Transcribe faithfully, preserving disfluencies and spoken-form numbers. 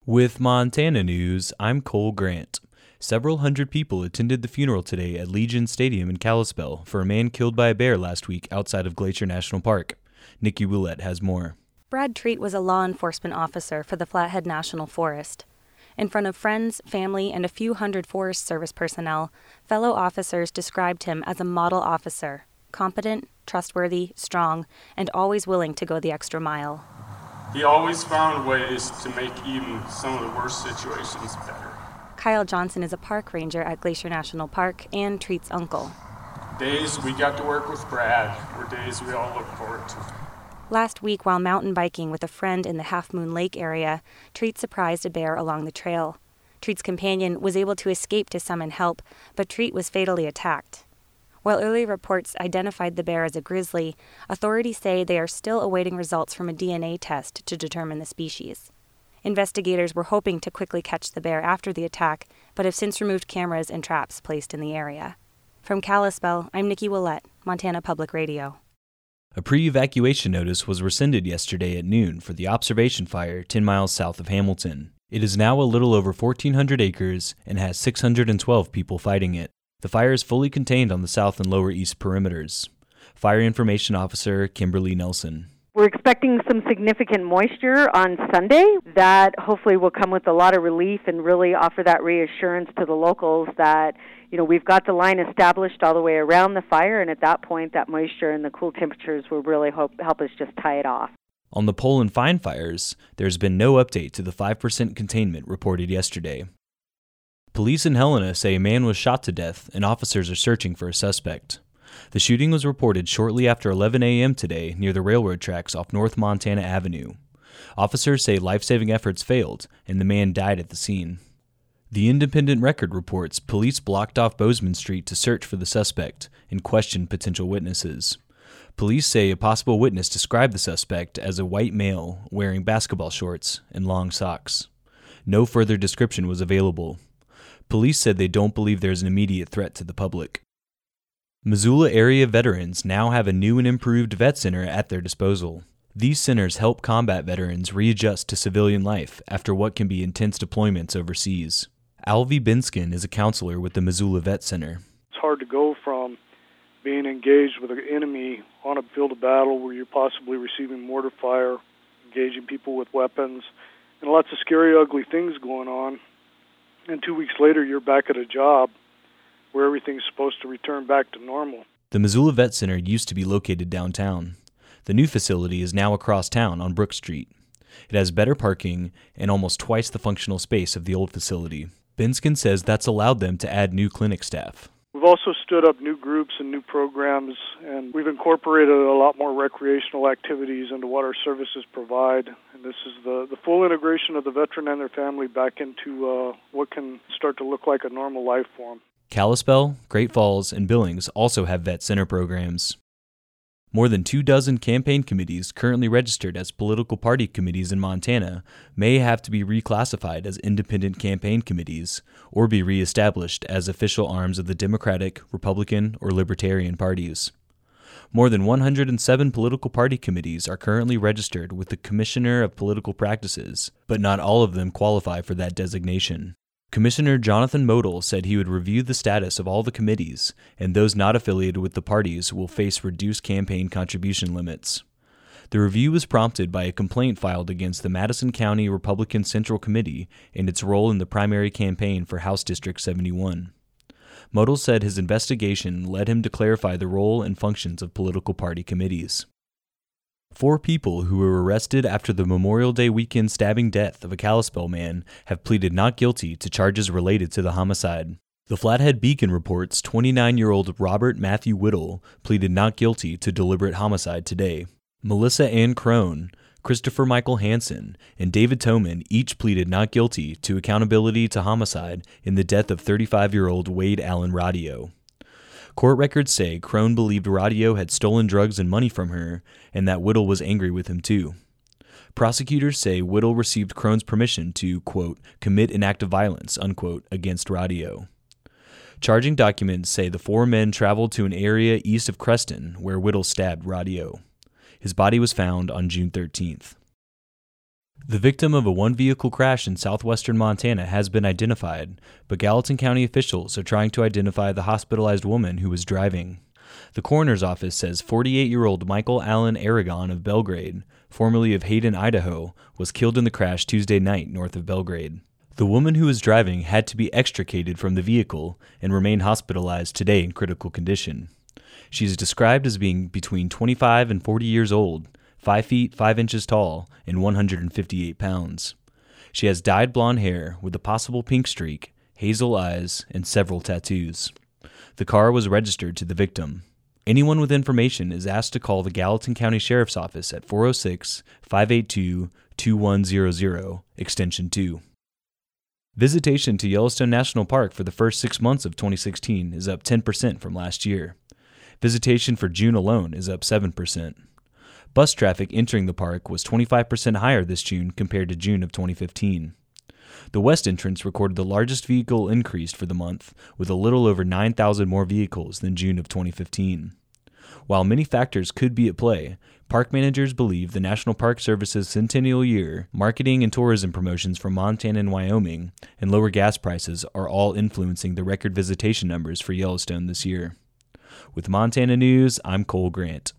With Montana News, I'm Cole Grant. Several hundred people attended the funeral today at Legion Stadium in Kalispell for a man killed by a bear last week outside of Glacier National Park. Nikki Willett has more. Brad Treat was a law enforcement officer for the Flathead National Forest. In front of friends, family, and a few hundred Forest Service personnel, fellow officers described him as a model officer, competent, trustworthy, strong, and always willing to go the extra mile. He always found ways to make even some of the worst situations better. Kyle Johnson is a park ranger at Glacier National Park and Treat's uncle. Days we got to work with Brad were days we all look forward to. Last week, while mountain biking with a friend in the Half Moon Lake area, Treat surprised a bear along the trail. Treat's companion was able to escape to summon help, but Treat was fatally attacked. While early reports identified the bear as a grizzly, authorities say they are still awaiting results from a D N A test to determine the species. Investigators were hoping to quickly catch the bear after the attack, but have since removed cameras and traps placed in the area. From Kalispell, I'm Nikki Willett, Montana Public Radio. A pre-evacuation notice was rescinded yesterday at noon for the observation fire ten miles south of Hamilton. It is now a little over fourteen hundred acres and has six hundred twelve people fighting it. The fire is fully contained on the south and lower east perimeters. Fire Information Officer Kimberly Nelson. We're expecting some significant moisture on Sunday. That hopefully will come with a lot of relief and really offer that reassurance to the locals that, you know, we've got the line established all the way around the fire, and at that point, that moisture and the cool temperatures will really hope, help us just tie it off. On the Pole and Fine fires, there's been no update to the five percent containment reported yesterday. Police in Helena say a man was shot to death and officers are searching for a suspect. The shooting was reported shortly after eleven a.m. today near the railroad tracks off North Montana Avenue. Officers say life-saving efforts failed and the man died at the scene. The Independent Record reports police blocked off Bozeman Street to search for the suspect and question potential witnesses. Police say a possible witness described the suspect as a white male wearing basketball shorts and long socks. No further description was available. Police said they don't believe there's an immediate threat to the public. Missoula area veterans now have a new and improved vet center at their disposal. These centers help combat veterans readjust to civilian life after what can be intense deployments overseas. Alvy Binskin is a counselor with the Missoula Vet Center. It's hard to go from being engaged with an enemy on a field of battle where you're possibly receiving mortar fire, engaging people with weapons, and lots of scary, ugly things going on. And two weeks later, you're back at a job where everything's supposed to return back to normal. The Missoula Vet Center used to be located downtown. The new facility is now across town on Brook Street. It has better parking and almost twice the functional space of the old facility. Binskin says that's allowed them to add new clinic staff. We've also stood up new groups and new programs, and we've incorporated a lot more recreational activities into what our services provide. And this is the, the full integration of the veteran and their family back into uh, what can start to look like a normal life for them. Kalispell, Great Falls, and Billings also have vet center programs. More than two dozen campaign committees currently registered as political party committees in Montana may have to be reclassified as independent campaign committees or be reestablished as official arms of the Democratic, Republican, or Libertarian parties. More than one hundred seven political party committees are currently registered with the Commissioner of Political Practices, but not all of them qualify for that designation. Commissioner Jonathan Modell said he would review the status of all the committees, and those not affiliated with the parties will face reduced campaign contribution limits. The review was prompted by a complaint filed against the Madison County Republican Central Committee and its role in the primary campaign for House District seventy-one. Modell said his investigation led him to clarify the role and functions of political party committees. Four people who were arrested after the Memorial Day weekend stabbing death of a Kalispell man have pleaded not guilty to charges related to the homicide. The Flathead Beacon reports twenty-nine-year-old Robert Matthew Whittle pleaded not guilty to deliberate homicide today. Melissa Ann Crone, Christopher Michael Hansen, and David Toman each pleaded not guilty to accountability to homicide in the death of thirty-five-year-old Wade Allen Radio. Court records say Crone believed Radio had stolen drugs and money from her, and that Whittle was angry with him too. Prosecutors say Whittle received Crone's permission to, quote, commit an act of violence, unquote, against Radio. Charging documents say the four men traveled to an area east of Creston where Whittle stabbed Radio. His body was found on June thirteenth. The victim of a one-vehicle crash in southwestern Montana has been identified, but Gallatin County officials are trying to identify the hospitalized woman who was driving. The coroner's office says forty-eight-year-old Michael Allen Aragon of Belgrade, formerly of Hayden, Idaho, was killed in the crash Tuesday night north of Belgrade. The woman who was driving had to be extricated from the vehicle and remain hospitalized today in critical condition. She is described as being between twenty-five and forty years old, five feet five inches tall, and one hundred fifty-eight pounds. She has dyed blonde hair with a possible pink streak, hazel eyes, and several tattoos. The car was registered to the victim. Anyone with information is asked to call the Gallatin County Sheriff's Office at four oh six, five eight two, two one zero zero, extension two. Visitation to Yellowstone National Park for the first six months of twenty sixteen is up ten percent from last year. Visitation for June alone is up seven percent. Bus traffic entering the park was twenty-five percent higher this June compared to June of twenty fifteen. The west entrance recorded the largest vehicle increase for the month, with a little over nine thousand more vehicles than June of twenty fifteen. While many factors could be at play, park managers believe the National Park Service's centennial year, marketing and tourism promotions from Montana and Wyoming, and lower gas prices are all influencing the record visitation numbers for Yellowstone this year. With Montana News, I'm Cole Grant.